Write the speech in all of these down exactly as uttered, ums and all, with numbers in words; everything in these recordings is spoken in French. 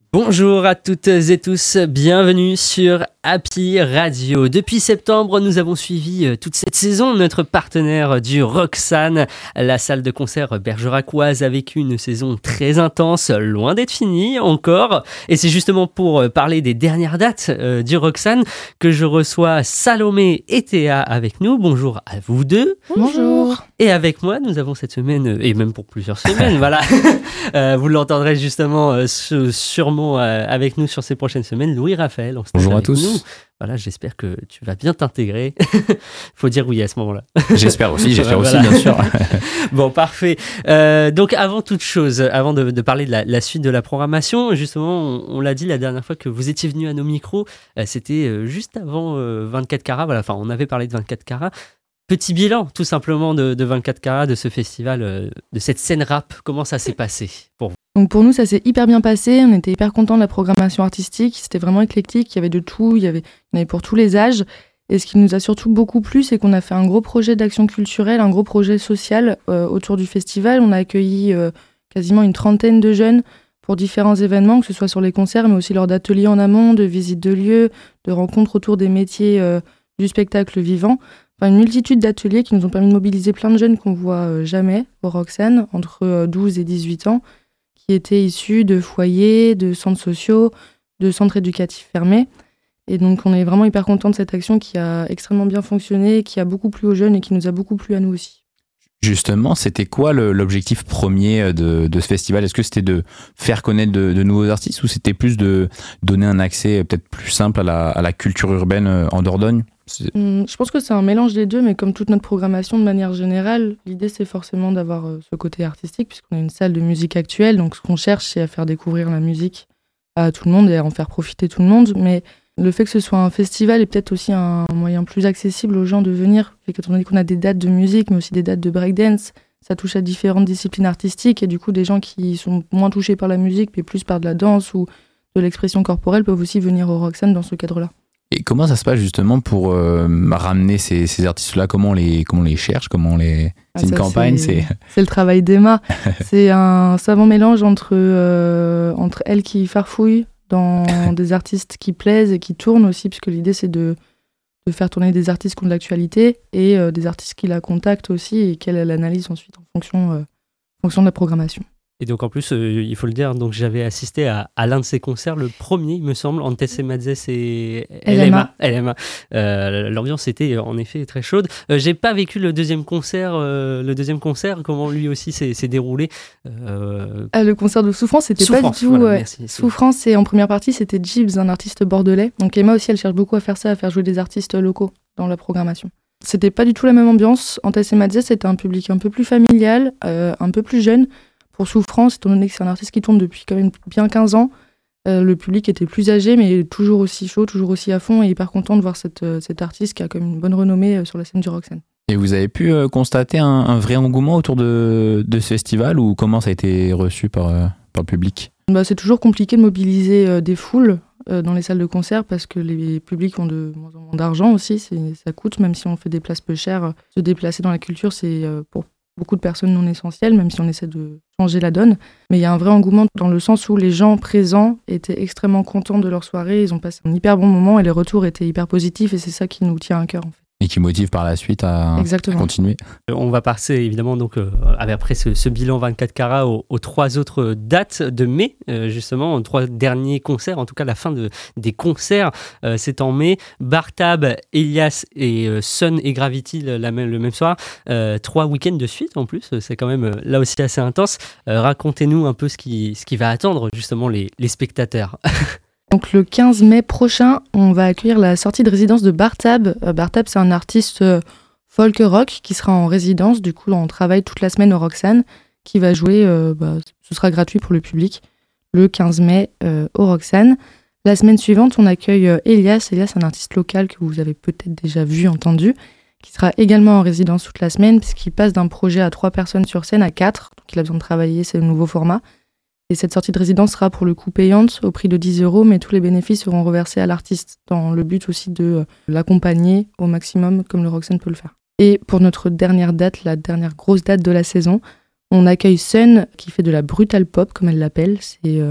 Bonjour à toutes et tous, bienvenue sur Happy Radio. Depuis septembre, nous avons suivi toute cette saison notre partenaire du Roxane. La salle de concert bergeracoise a vécu une saison très intense, loin d'être finie encore. Et c'est justement pour parler des dernières dates euh, du Roxane que je reçois Salomé et Théa avec nous. Bonjour à vous deux. Bonjour. Et avec moi, nous avons cette semaine, et même pour plusieurs semaines, voilà, euh, vous l'entendrez justement euh, sûrement euh, avec nous sur ces prochaines semaines, Louis-Raphaël. Bonjour à tous. Nous. Voilà, j'espère que tu vas bien t'intégrer. Faut dire oui à ce moment-là. J'espère aussi, j'espère voilà. aussi, bien sûr. Bon, parfait. Euh, donc, avant toute chose, avant de, de parler de la, la suite de la programmation, justement, on, on l'a dit la dernière fois que vous étiez venu à nos micros, euh, c'était euh, juste avant euh, vingt-quatre carats. Voilà, enfin, on avait parlé de vingt-quatre carats. Petit bilan, tout simplement, de, de vingt-quatre carats, de ce festival, euh, de cette scène rap. Comment ça s'est passé pour vous ? Donc pour nous, ça s'est hyper bien passé. On était hyper contents de la programmation artistique. C'était vraiment éclectique. Il y avait de tout. Il y avait, il y en avait pour tous les âges. Et ce qui nous a surtout beaucoup plu, c'est qu'on a fait un gros projet d'action culturelle, un gros projet social euh, autour du festival. On a accueilli euh, quasiment une trentaine de jeunes pour différents événements, que ce soit sur les concerts, mais aussi lors d'ateliers en amont, de visites de lieux, de rencontres autour des métiers euh, du spectacle vivant. Enfin, une multitude d'ateliers qui nous ont permis de mobiliser plein de jeunes qu'on voit euh, jamais au Roxane, entre euh, douze et dix-huit ans, qui étaient issus de foyers, de centres sociaux, de centres éducatifs fermés. Et donc, on est vraiment hyper contents de cette action qui a extrêmement bien fonctionné, qui a beaucoup plu aux jeunes et qui nous a beaucoup plu à nous aussi. Justement, c'était quoi le, l'objectif premier de, de ce festival ? Est-ce que c'était de faire connaître de, de nouveaux artistes ou c'était plus de donner un accès peut-être plus simple à la, à la culture urbaine en Dordogne ? Hum, je pense que c'est un mélange des deux, mais comme toute notre programmation de manière générale, l'idée c'est forcément d'avoir euh, ce côté artistique, puisqu'on a une salle de musique actuelle, donc ce qu'on cherche c'est à faire découvrir la musique à tout le monde et à en faire profiter tout le monde, mais le fait que ce soit un festival est peut-être aussi un moyen plus accessible aux gens de venir, et étant donné qu'on a des dates de musique, mais aussi des dates de breakdance, ça touche à différentes disciplines artistiques, et du coup des gens qui sont moins touchés par la musique, mais plus par de la danse ou de l'expression corporelle peuvent aussi venir au Roxane dans ce cadre-là. Et comment ça se passe justement pour euh, ramener ces, ces artistes-là ? Comment on les, comment on les cherche ? Comment on les... Ah, c'est une ça, campagne c'est... c'est... c'est le travail d'Emma. C'est un savant mélange entre, euh, entre elle qui farfouille dans des artistes qui plaisent et qui tournent aussi, puisque l'idée c'est de, de faire tourner des artistes qui ont de l'actualité et euh, des artistes qui la contactent aussi et qu'elle elle analyse ensuite en fonction, euh, en fonction de la programmation. Et donc en plus, euh, il faut le dire, donc j'avais assisté à, à l'un de ces concerts, le premier, il me semble, Antesse Madzes et L M A. L M A. Euh, l'ambiance était en effet très chaude. Euh, j'ai pas vécu le deuxième concert, euh, le deuxième concert, comment lui aussi s'est, s'est déroulé. Euh... Ah, le concert de Souffrance, c'était Souffrance, pas du tout. Voilà, ouais. merci, Souffrance, et en première partie, c'était Gibbs, un artiste bordelais. Donc Emma aussi, elle cherche beaucoup à faire ça, à faire jouer des artistes locaux dans la programmation. C'était pas du tout la même ambiance. Antesse Madzes, c'était un public un peu plus familial, euh, un peu plus jeune. Pour Souffrance, étant donné que c'est un artiste qui tourne depuis quand même bien quinze ans, euh, le public était plus âgé, mais toujours aussi chaud, toujours aussi à fond, et hyper content de voir cette, euh, cet artiste qui a quand même une bonne renommée euh, sur la scène du Roxane. Et vous avez pu euh, constater un, un vrai engouement autour de, de ce festival, ou comment ça a été reçu par, euh, par le public ? Bah, c'est toujours compliqué de mobiliser euh, des foules euh, dans les salles de concert, parce que les publics ont de moins en moins d'argent aussi, c'est, ça coûte, même si on fait des places peu chères. Euh, se déplacer dans la culture, c'est euh, pour beaucoup de personnes non essentielles, même si on essaie de changer la donne. Mais il y a un vrai engouement dans le sens où les gens présents étaient extrêmement contents de leur soirée, ils ont passé un hyper bon moment et les retours étaient hyper positifs et c'est ça qui nous tient à cœur en fait. Et qui motive par la suite à, à continuer. On va passer évidemment donc euh, après ce, ce bilan vingt-quatre carats aux, aux trois autres dates de mai, euh, justement, aux trois derniers concerts, en tout cas la fin de, des concerts, euh, c'est en mai. Bartab, Elias et euh, Sun et Gravity le, la même, le même soir, euh, trois week-ends de suite en plus, c'est quand même euh, là aussi assez intense. Euh, racontez-nous un peu ce qui, ce qui va attendre justement les, les spectateurs. Donc le quinze mai prochain, on va accueillir la sortie de résidence de Bartab. Euh, Bartab, c'est un artiste euh, folk rock qui sera en résidence. Du coup, on travaille toute la semaine au Roxane, qui va jouer, euh, bah, ce sera gratuit pour le public, le quinze mai euh, au Roxane. La semaine suivante, on accueille euh, Elias. Elias, c'est un artiste local que vous avez peut-être déjà vu, entendu, qui sera également en résidence toute la semaine, puisqu'il passe d'un projet à trois personnes sur scène à quatre. Donc il a besoin de travailler, c'est le nouveau format. Et cette sortie de résidence sera pour le coup payante au prix de dix euros, mais tous les bénéfices seront reversés à l'artiste dans le but aussi de l'accompagner au maximum comme le Roxane peut le faire. Et pour notre dernière date, la dernière grosse date de la saison, on accueille Sun qui fait de la brutal pop comme elle l'appelle. C'est euh,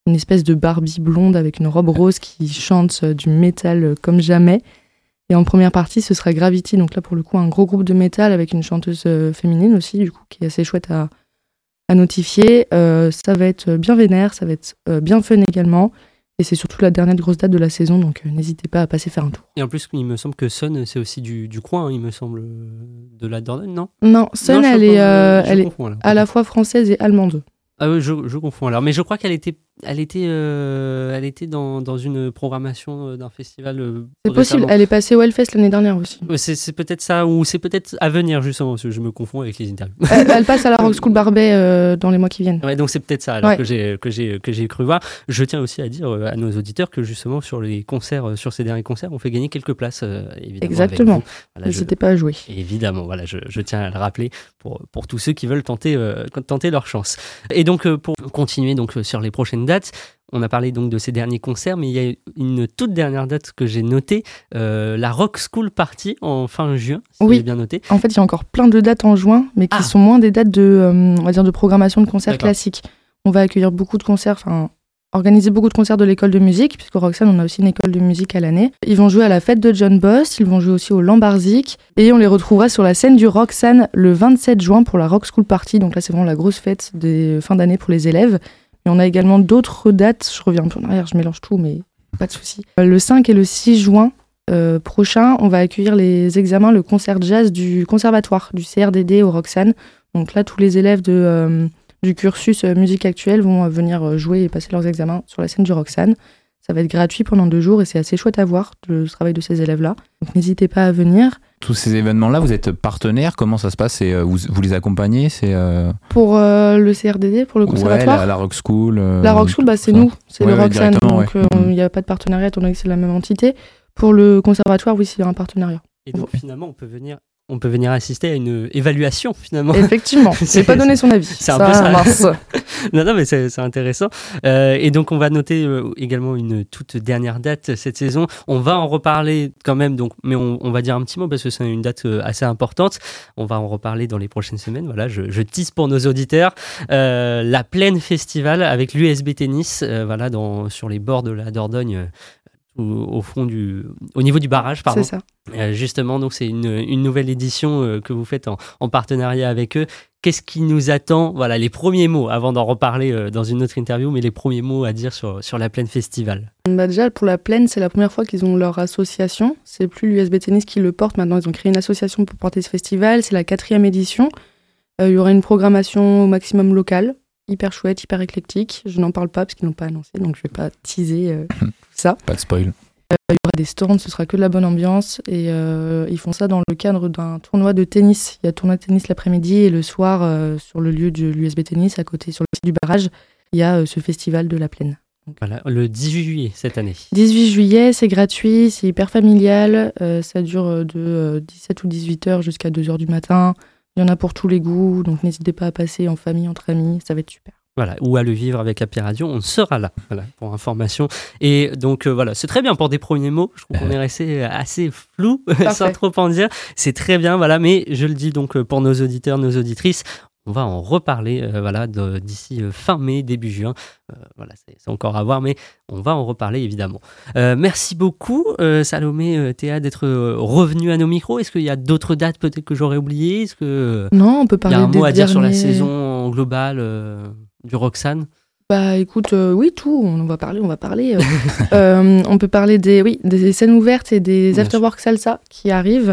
une espèce de Barbie blonde avec une robe rose qui chante du métal comme jamais. Et en première partie, ce sera Gravity, donc là pour le coup un gros groupe de métal avec une chanteuse féminine aussi, du coup, qui est assez chouette à, à notifier. Euh, ça va être bien vénère, ça va être euh, bien fun également. Et c'est surtout la dernière grosse date de la saison, donc euh, n'hésitez pas à passer faire un tour. Et en plus, il me semble que Sun, c'est aussi du, du coin, hein, il me semble, de la Dordogne, non? Non, Sun, non, elle est, euh, elle est à la fois française et allemande. Ah oui, je, je confonds alors. Mais je crois qu'elle était, elle était, euh, elle était dans, dans une programmation d'un festival. Euh, c'est possible, elle est passée au Hellfest l'année dernière aussi. C'est, c'est peut-être ça, ou c'est peut-être à venir justement, parce que je me confonds avec les interviews. Elle, elle passe à la Rock School Barbet euh, dans les mois qui viennent. Ouais, donc c'est peut-être ça alors ouais. que, j'ai, que, j'ai, que j'ai cru voir. Je tiens aussi à dire euh, à nos auditeurs que justement sur les concerts, euh, sur ces derniers concerts, on fait gagner quelques places, euh, évidemment. Exactement. Voilà, n'hésitez pas à jouer. Évidemment, voilà, je, je tiens à le rappeler pour, pour tous ceux qui veulent tenter, euh, tenter leur chance. Et donc, euh, pour continuer donc, sur les prochaines dates, on a parlé donc de ces derniers concerts, mais il y a une toute dernière date que j'ai notée, euh, la Rock School Party en fin juin, si oui. j'ai bien noté. En fait, il y a encore plein de dates en juin, mais qui ah. sont moins des dates de, euh, on va dire, de programmation de concerts D'accord. classiques. On va accueillir beaucoup de concerts, enfin, organiser beaucoup de concerts de l'école de musique, puisqu'au Roxane, on a aussi une école de musique à l'année. Ils vont jouer à la fête de John Boss, ils vont jouer aussi au Lambarzik, et on les retrouvera sur la scène du Roxane le vingt-sept juin pour la Rock School Party. Donc là, c'est vraiment la grosse fête des fins d'année pour les élèves. Et on a également d'autres dates, je reviens un peu en arrière, je mélange tout, mais pas de souci. Le cinq et le six juin euh, prochain, on va accueillir les examens, le concert jazz du conservatoire, du C R D D au Roxane. Donc là, tous les élèves de, euh, du cursus euh, musique actuelle vont euh, venir jouer et passer leurs examens sur la scène du Roxane. Ça va être gratuit pendant deux jours et c'est assez chouette à voir le travail de ces élèves-là. Donc n'hésitez pas à venir. Tous ces événements-là, vous êtes partenaires, comment ça se passe? C'est, euh, vous, vous les accompagnez c'est, euh... Pour euh, le C R D D, pour le conservatoire ouais, la, la Rock School. Euh, la Rock School, bah, c'est nous, c'est ouais, le ouais, Roxane, donc il ouais. n'y euh, a pas de partenariat étant donné que c'est la même entité. Pour le conservatoire, oui, c'est un partenariat. Et donc finalement, on peut venir... On peut venir assister à une évaluation, finalement. Effectivement, je n'ai pas donné son avis. C'est un ça, peu ça. Mince. non, non, mais c'est, c'est intéressant. Euh, et donc, on va noter euh, également une toute dernière date cette saison. On va en reparler quand même, donc, mais on, on va dire un petit mot parce que c'est une date euh, assez importante. On va en reparler dans les prochaines semaines. Voilà, je, je tease pour nos auditeurs. Euh, la Plaine Festival avec l'U S B Tennis, euh, voilà, dans, sur les bords de la Dordogne. Euh, Au, fond du, au niveau du barrage, pardon. C'est ça. Euh, justement, donc c'est une, une nouvelle édition euh, que vous faites en, en partenariat avec eux. Qu'est-ce qui nous attend? Voilà, les premiers mots, avant d'en reparler euh, dans une autre interview, mais les premiers mots à dire sur, sur la Plaine Festival. Bah déjà, pour la Plaine, c'est la première fois qu'ils ont leur association. C'est plus l'U S B Tennis qui le porte. Maintenant, ils ont créé une association pour porter ce festival. C'est la quatrième édition. Euh, il y aura une programmation au maximum locale. Hyper chouette, hyper éclectique. Je n'en parle pas parce qu'ils n'ont pas annoncé, donc je ne vais pas teaser euh, tout ça. Pas de spoil. Euh, il y aura des stands, ce sera que de la bonne ambiance. Et euh, ils font ça dans le cadre d'un tournoi de tennis. Il y a tournoi de tennis l'après-midi et le soir, euh, sur le lieu de l'U S B Tennis, à côté, sur le site du barrage, il y a euh, ce festival de la Plaine. Donc, voilà, le dix-huit juillet cette année. dix-huit juillet, c'est gratuit, c'est hyper familial. Euh, ça dure de euh, dix-sept ou dix-huit heures jusqu'à deux heures du matin. Il y en a pour tous les goûts, donc n'hésitez pas à passer en famille, entre amis, ça va être super. Voilà, ou à le vivre avec Happy Radio, on sera là, voilà, pour information. Et donc euh, voilà, c'est très bien pour des premiers mots. Je trouve qu'on est resté assez flou, sans trop en dire. C'est très bien, voilà. Mais je le dis donc pour nos auditeurs, nos auditrices, on va en reparler, euh, voilà, de, d'ici euh, fin mai, début juin. Euh, voilà, c'est, c'est encore à voir, mais on va en reparler évidemment. Euh, merci beaucoup, euh, Salomé, euh, Théa, d'être euh, revenue à nos micros. Est-ce qu'il y a d'autres dates peut-être que j'aurais oubliées? Est-ce que non, on peut parler. Il y a un mot à derniers... dire sur la saison globale euh, du Roxane? Bah écoute, euh, oui, tout, on va parler, on va parler. Euh, euh, on peut parler des, oui, des scènes ouvertes et des afterwork salsa qui arrivent.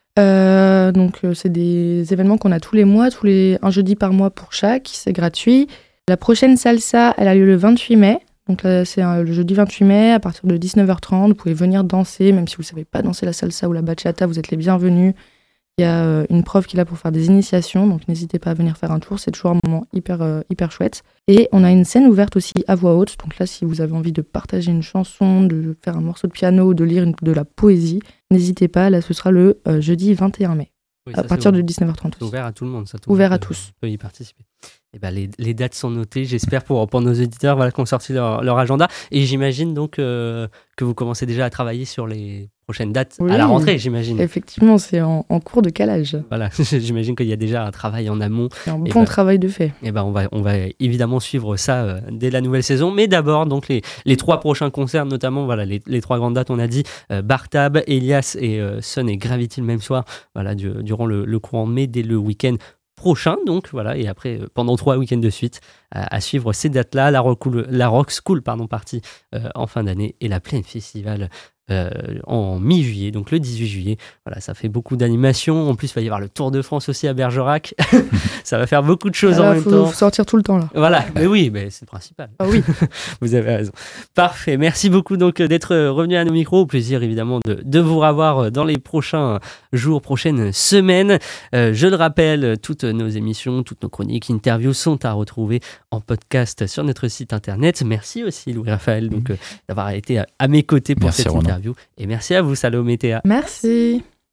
Euh, donc euh, c'est des événements qu'on a tous les mois, tous les un jeudi par mois pour chaque, c'est gratuit. La prochaine salsa, elle a lieu le vingt-huit mai. Donc là, c'est un, le jeudi vingt-huit mai à partir de dix-neuf heures trente. Vous pouvez venir danser, même si vous ne savez pas danser la salsa ou la bachata, vous êtes les bienvenus. Il y a euh, une prof qui est là pour faire des initiations, donc n'hésitez pas à venir faire un tour, c'est toujours un moment hyper, euh, hyper chouette. Et on a une scène ouverte aussi à voix haute, donc là si vous avez envie de partager une chanson, de faire un morceau de piano, de lire une, de la poésie, n'hésitez pas, là ce sera le euh, jeudi vingt et un mai, oui, à partir de dix-neuf heures trente. C'est ouvert à tout le monde, ça. Tout ouvert monde à peut, tous. peut y participer. Et ben les, les dates sont notées, j'espère, pour, pour nos auditeurs, voilà, qui ont sorti leur, leur agenda. Et j'imagine donc euh, que vous commencez déjà à travailler sur les prochaine date Oui. à la rentrée, j'imagine. Effectivement, c'est en, en cours de calage. Voilà, j'imagine qu'il y a déjà un travail en amont. C'est un Et bon bah, travail de fait. Et ben on va on va évidemment suivre ça euh, dès la nouvelle saison, mais d'abord donc les les trois prochains concerts, notamment voilà les, les trois grandes dates, on a dit euh, Bartab, Elias et euh, Sun et Gravity le même soir, voilà du, durant le, le courant mai dès le week-end prochain, donc voilà, et après euh, pendant trois week-ends de suite à, à suivre ces dates-là, la Rock, la Rock School pardon partie euh, en fin d'année et la Plaine Festival euh, en mi-juillet, donc le dix-huit juillet. Voilà, ça fait beaucoup d'animations. En plus, il va y avoir le Tour de France aussi à Bergerac. Ça va faire beaucoup de choses Ah là, en même faut, temps. faut sortir tout le temps là. Voilà, mais oui, mais c'est le principal. Ah oui. Vous avez raison. Parfait. Merci beaucoup donc d'être revenu à nos micros. Au plaisir évidemment de, de vous revoir dans les prochains jours, prochaines semaines. Euh, je le rappelle, toutes nos émissions, toutes nos chroniques, interviews sont à retrouver en podcast sur notre site internet. Merci aussi Louis-Raphaël donc, euh, d'avoir été à, à mes côtés pour Merci, cette Ronan. interview. Et merci à vous Salomé Théa. Merci.